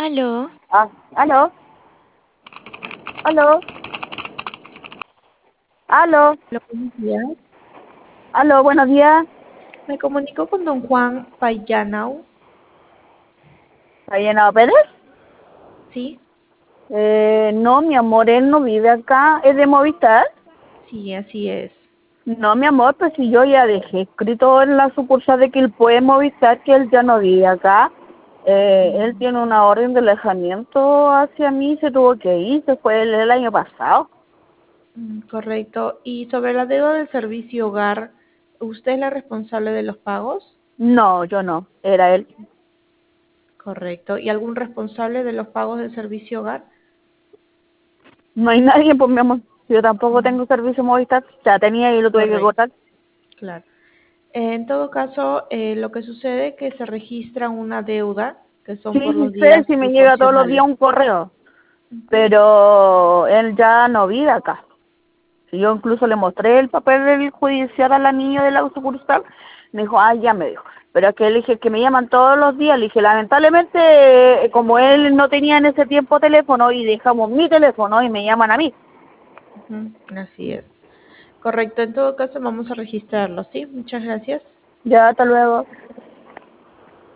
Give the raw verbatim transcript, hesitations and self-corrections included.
Aló. Ah, aló, aló, aló, Hola, buenos días. aló, buenos días. Me comunico con don Juan Payanau. ¿Está llenado Pérez? ¿Sí? Eh, no, mi amor, él no vive acá. ¿Es de Movistar? Sí, así es. No, mi amor, pues si yo ya dejé escrito en la sucursal de Quilpué Movistar que él ya no vive acá. Eh, él tiene una orden de alejamiento hacia mí, se tuvo que ir, se fue el, el año pasado. Mm, correcto. Y sobre la deuda del servicio hogar, ¿usted es la responsable de los pagos? No, yo no, era él. Correcto. ¿Y algún responsable de los pagos del servicio hogar? No hay nadie, pues mi amor. Yo tampoco Mm, tengo servicio Movistar, ya tenía y lo tuve que correcto, cortar. claro. En todo caso, eh, lo que sucede es que se registra una deuda, que son por Sí, los sé, días si me llega todos los días proporcionales. un correo, Ujú. pero él ya no vive acá. Si yo incluso le mostré el papel del judicial a la niña de la sucursal, me dijo, ah, ya me dijo. Pero es que le dije que me llaman todos los días, le dije, lamentablemente, eh, como él no tenía en ese tiempo teléfono y dejamos mi teléfono y me llaman a mí. Ujú, así es. Correcto. En todo caso, vamos a registrarlo, ¿sí? Muchas gracias. Ya, hasta luego.